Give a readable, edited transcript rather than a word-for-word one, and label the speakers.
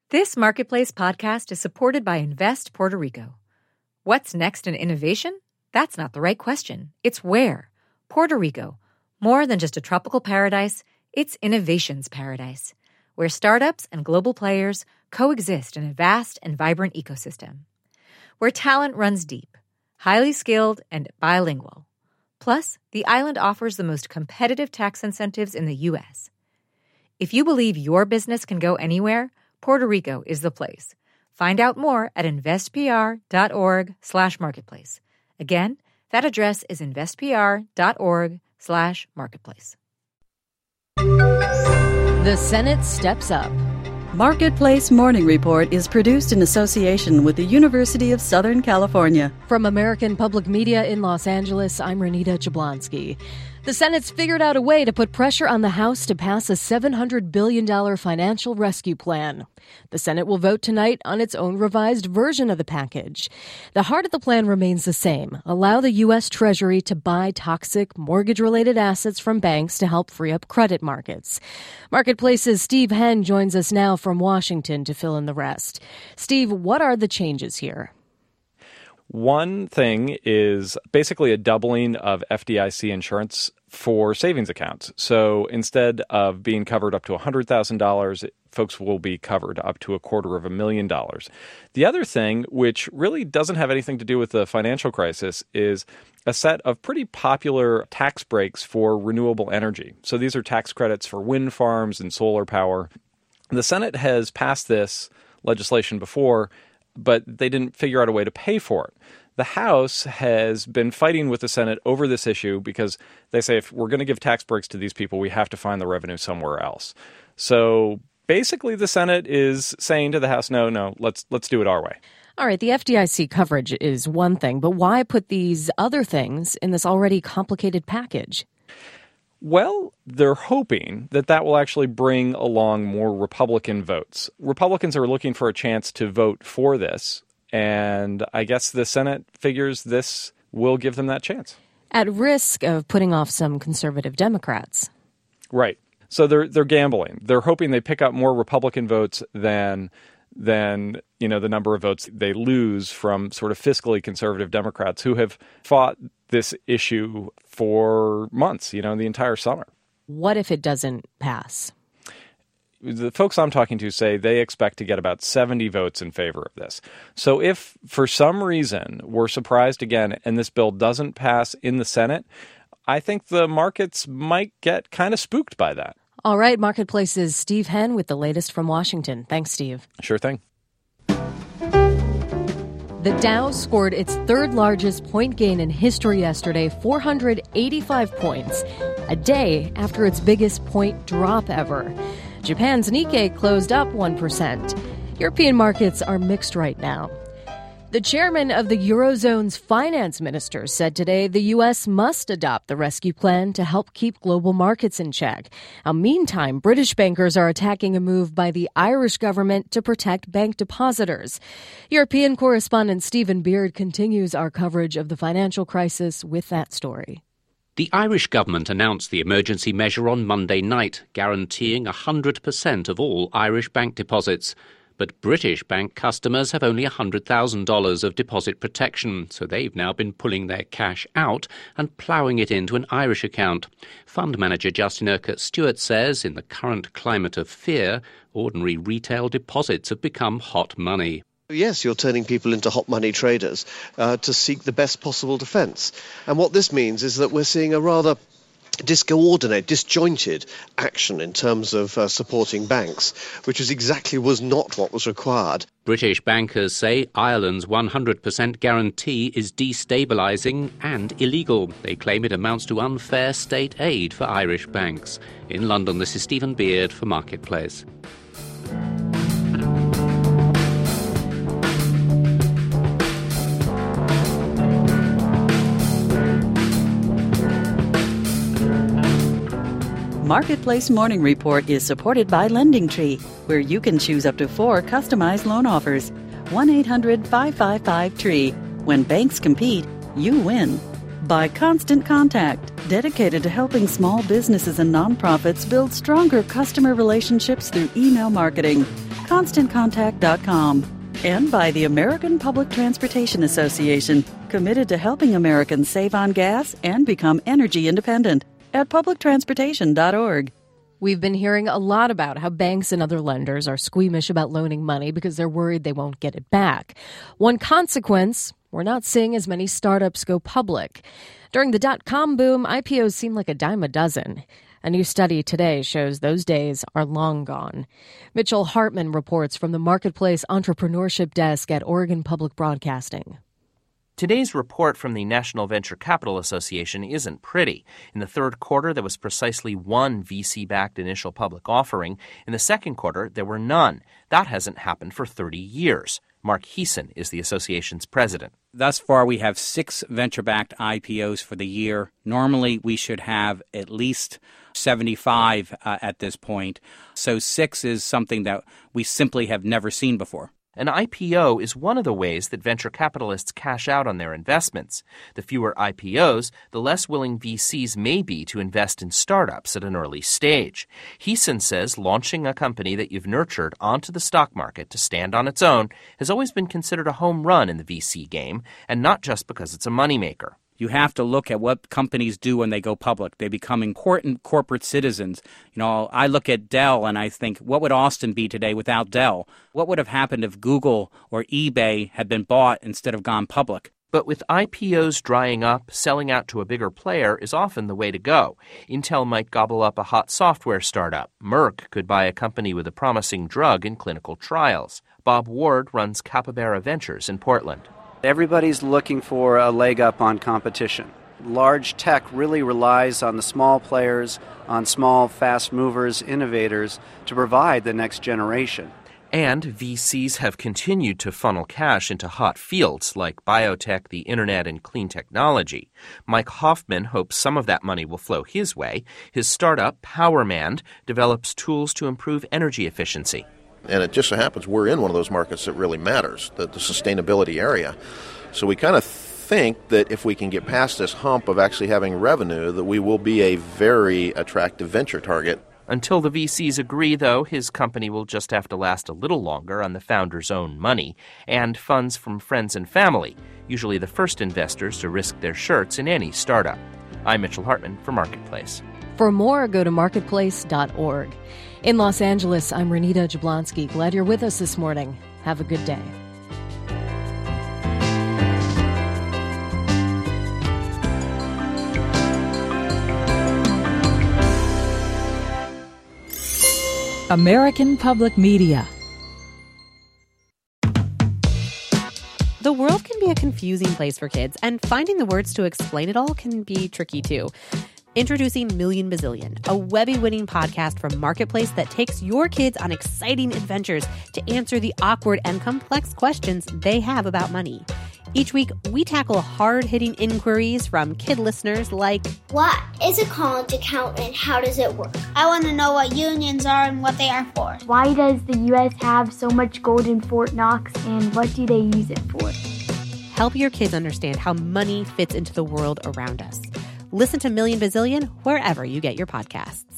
Speaker 1: This Marketplace podcast is supported by Invest Puerto Rico. What's next in innovation? That's not the right question. It's where. Puerto Rico. More than just a tropical paradise, it's innovation's paradise, where startups and global players coexist in a vast and vibrant ecosystem. Where talent runs deep, highly skilled, and bilingual. Plus, the island offers the most competitive tax incentives in the U.S. If you believe your business can go anywhere, Puerto Rico is the place. Find out more at investpr.org/marketplace. Again, that address is investpr.org/marketplace.
Speaker 2: The Senate steps up.
Speaker 3: Marketplace Morning Report is produced in association with the University of Southern California.
Speaker 2: From American Public Media in Los Angeles, I'm Renita Jablonski. The Senate's figured out a way to put pressure on the House to pass a $700 billion financial rescue plan. The Senate will vote tonight on its own revised version of the package. The heart of the plan remains the same: allow the U.S. Treasury to buy toxic mortgage-related assets from banks to help free up credit markets. Marketplace's Steve Henn joins us now from Washington to fill in the rest. Steve, what are the changes here?
Speaker 4: One thing is basically a doubling of FDIC insurance for savings accounts. So instead of being covered up to $100,000, folks will be covered up to $250,000. The other thing, which really doesn't have anything to do with the financial crisis, is a set of pretty popular tax breaks for renewable energy. So these are tax credits for wind farms and solar power. The Senate has passed this legislation before, but they didn't figure out a way to pay for it. The House has been fighting with the Senate over this issue because they say if we're going to give tax breaks to these people, we have to find the revenue somewhere else. So basically the Senate is saying to the House, no, let's do it our way.
Speaker 2: All right, the FDIC coverage is one thing, but why put these other things in this already complicated package?
Speaker 4: Well, they're hoping that will actually bring along more Republican votes. Republicans are looking for a chance to vote for this, and I guess the Senate figures this will give them that chance.
Speaker 2: At risk of putting off some conservative Democrats.
Speaker 4: Right. So they're gambling. They're hoping they pick up more Republican votes than the number of votes they lose from sort of fiscally conservative Democrats who have fought this issue for months, the entire summer.
Speaker 2: What if it doesn't pass?
Speaker 4: The folks I'm talking to say they expect to get about 70 votes in favor of this. So if for some reason we're surprised again and this bill doesn't pass in the Senate, I think the markets might get kind of spooked by that.
Speaker 2: All right, Marketplace's Steve Henn with the latest from Washington. Thanks, Steve.
Speaker 4: Sure thing.
Speaker 2: The Dow scored its third largest point gain in history yesterday, 485 points, a day after its biggest point drop ever. Japan's Nikkei closed up 1%. European markets are mixed right now. The chairman of the Eurozone's finance ministers said today the U.S. must adopt the rescue plan to help keep global markets in check. Now, meantime, British bankers are attacking a move by the Irish government to protect bank depositors. European correspondent Stephen Beard continues our coverage of the financial crisis with that story.
Speaker 5: The Irish government announced the emergency measure on Monday night, guaranteeing 100% of all Irish bank deposits. But British bank customers have only $100,000 of deposit protection, so they've now been pulling their cash out and ploughing it into an Irish account. Fund manager Justin Urquhart Stewart says in the current climate of fear, ordinary retail deposits have become hot money.
Speaker 6: Yes, you're turning people into hot money traders to seek the best possible defence. And what this means is that we're seeing a rather disjointed action in terms of supporting banks, which was not what was required.
Speaker 5: British bankers say Ireland's 100% guarantee is destabilising and illegal. They claim it amounts to unfair state aid for Irish banks. In London, this is Stephen Beard for Marketplace.
Speaker 3: Marketplace Morning Report is supported by LendingTree, where you can choose up to 4 customized loan offers. 1-800-555-TREE. When banks compete, you win. By Constant Contact, dedicated to helping small businesses and nonprofits build stronger customer relationships through email marketing. ConstantContact.com. And by the American Public Transportation Association, committed to helping Americans save on gas and become energy independent at publictransportation.org.
Speaker 2: We've been hearing a lot about how banks and other lenders are squeamish about loaning money because they're worried they won't get it back. One consequence, we're not seeing as many startups go public. During the dot-com boom, IPOs seemed like a dime a dozen. A new study today shows those days are long gone. Mitchell Hartman reports from the Marketplace Entrepreneurship Desk at Oregon Public Broadcasting.
Speaker 7: Today's report from the National Venture Capital Association isn't pretty. In the third quarter, there was precisely one VC-backed initial public offering. In the second quarter, there were none. That hasn't happened for 30 years. Mark Heeson is the association's president.
Speaker 8: Thus far, we have 6 venture-backed IPOs for the year. Normally, we should have at least 75 at this point. So 6 is something that we simply have never seen before.
Speaker 7: An IPO is one of the ways that venture capitalists cash out on their investments. The fewer IPOs, the less willing VCs may be to invest in startups at an early stage. Heeson says launching a company that you've nurtured onto the stock market to stand on its own has always been considered a home run in the VC game, and not just because it's a moneymaker.
Speaker 8: You have to look at what companies do when they go public. They become important corporate citizens. You know, I look at Dell and I think, what would Austin be today without Dell? What would have happened if Google or eBay had been bought instead of gone public?
Speaker 7: But with IPOs drying up, selling out to a bigger player is often the way to go. Intel might gobble up a hot software startup. Merck could buy a company with a promising drug in clinical trials. Bob Ward runs Capybara Ventures in Portland.
Speaker 9: Everybody's looking for a leg up on competition. Large tech really relies on the small players, on small, fast movers, innovators to provide the next generation.
Speaker 7: And VCs have continued to funnel cash into hot fields like biotech, the internet, and clean technology. Mike Hoffman hopes some of that money will flow his way. His startup, PowerMand, develops tools to improve energy efficiency.
Speaker 10: And it just so happens we're in one of those markets that really matters, the sustainability area. So we kind of think that if we can get past this hump of actually having revenue, that we will be a very attractive venture target.
Speaker 7: Until the VCs agree, though, his company will just have to last a little longer on the founder's own money and funds from friends and family, usually the first investors to risk their shirts in any startup. I'm Mitchell Hartman for Marketplace.
Speaker 2: For more, go to marketplace.org. In Los Angeles, I'm Renita Jablonski. Glad you're with us this morning. Have a good day.
Speaker 11: American Public Media.
Speaker 12: The world can be a confusing place for kids, and finding the words to explain it all can be tricky too. Introducing Million Bazillion, a Webby-winning podcast from Marketplace that takes your kids on exciting adventures to answer the awkward and complex questions they have about money. Each week, we tackle hard-hitting inquiries from kid listeners like,
Speaker 13: what is a college account and how does it work? I want to know what unions are and what they are for.
Speaker 14: Why does the U.S. have so much gold in Fort Knox and what do they use it for?
Speaker 12: Help your kids understand how money fits into the world around us. Listen to Million Bazillion wherever you get your podcasts.